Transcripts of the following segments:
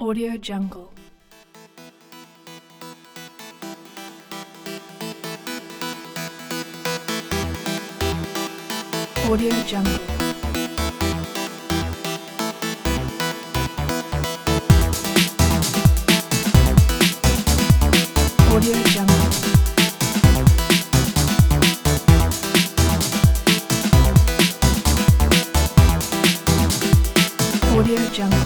Audio Jungle. Audio Jungle. Audio Jungle. Audio Jungle.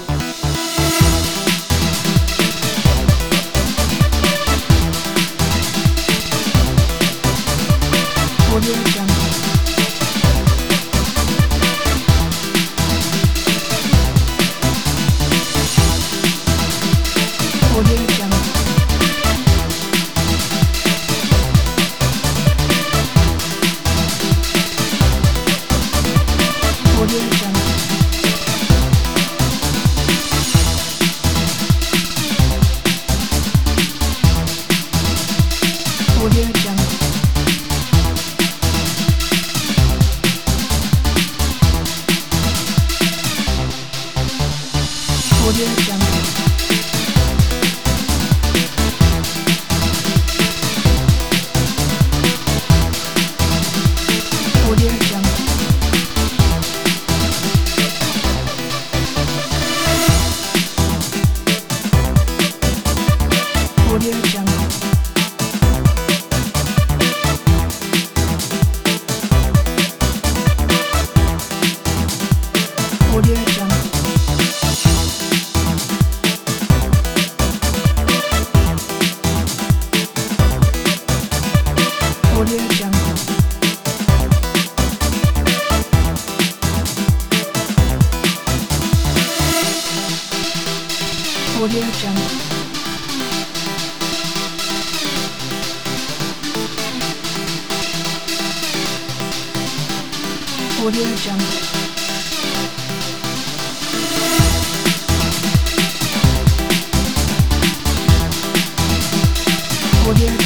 Audio Jungle. Audio Jungle. Audio Jungle. Audio Jungle. Audio Jungle. Audio Jungle. Audio Jungle. Audio Jungle. Audio Jungle. Audio Jungle. Audio Jungle. Audio